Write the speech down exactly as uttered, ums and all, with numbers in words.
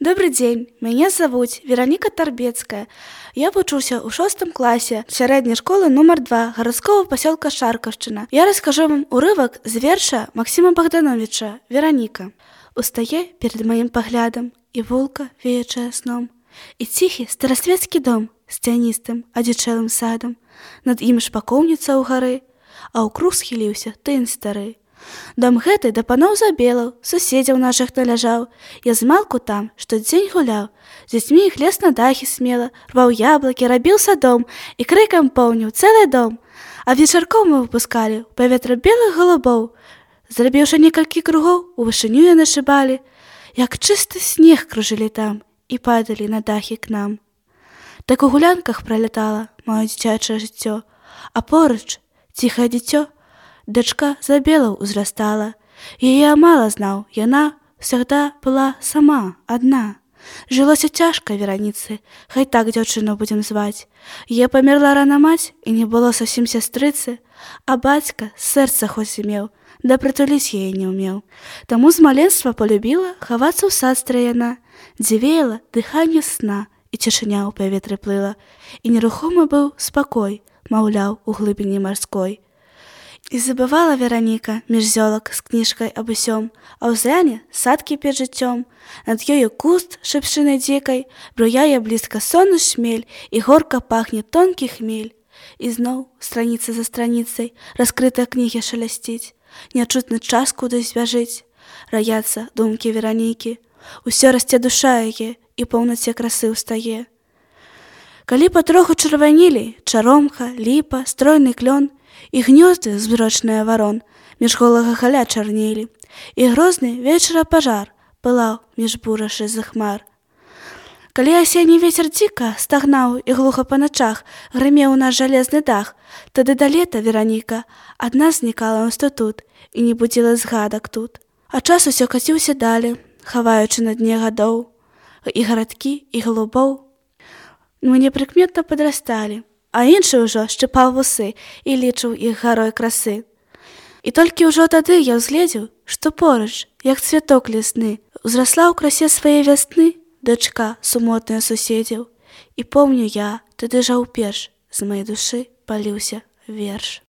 Добрый дзень, мяне завуць Вераніка Тарбецкая. Я вучуся ў шостым класе сярэдняй школы нумар два гарадскога пасёлка Шаркаўшчына. Я раскажу вам урывак з верша Максима Богдановича «Вераніка». Устае перед маім паглядам і вулка, веючая сном, і ціхі старасвецкі дом з цяністым адзічэлым садам. Над ім шпакоўніца ў гары, а ў круг схіліўся тын стары. Дом гэты да паноў забелаў, суседзяў нашых наляжаў. Я змалку там штодзень гуляў, з дзецьмі іх лез на дахі смела, рваў яблыкі, рабіў садом і крыкам поўніў цэлы дом. А вечарком мы выпускалі ў паветра белых голубоў. Зрабіўшы некалькі кругоў, у вышыню яны шыбалі, як чысты снег кружылі там і падалі на дахі к нам. Так у гулянках пролятала маё дзіцячае жыццё, а поруч ціхае дзіцё, дачка забелаў узрастала. Яе я мала знаў, яна всегда была сама, адна. Жылося цяжка Вераніцы, хай так дзяўчыну будзем зваць. Яе памерла рана маць, і не было зусім сястрыцы, а бацька сэрца хоць меў, да прытуліць яе не ўмеў. Таму з маленства полюбіла хавацца ў сад страяна, дзе веяла дыханне сна, і цішыня ў паветры плыла, і нерухомы быў спакой, маўляў, у глыбіні марской. І забывала Вераніка між зёлак з кніжкай аб усём, а ў зране сад кіпіць жыццём. Над ёю куст шыпшыны дзікай, бруяе блізка сонны шмель, і горка пахне тонкі хмель. І зноў страніца за страніцай раскрытыя кнігі шалясціць, нячутны час кудысь бяжыць, раяцца думкі Веранікі. Усё расце душа яе, і поўнаце красы ўстае. Калі патроху чырванілі чаромха, ліпа, стройны клён, і гнёзды змрочныя варон між голага галя чарнелі, і грозны вечара пажар пылаў між бурашай з хмар. Калі асенні вецер дзіка стагнаў і глуха па начах грымеў наш жалезны дах, тады да лета Вераніка адна знікала ў інстытут і не будзіла згадак тут. А час усё каціўся далі, хаваючы на дне гадоў, і гарадкі, і голубоў. Мы непрыкметна падрасталі, а іншы ўжо шчыпаў вусы і лічыў іх гарой красы. І толькі ўжо тады я ўзгледзеў, што поруч, як цвяток лясны, узрасла ў красе свае вясны дачка сумотная суседзяў. І помню я, тады жа ўперш з маёй душы паліўся верш.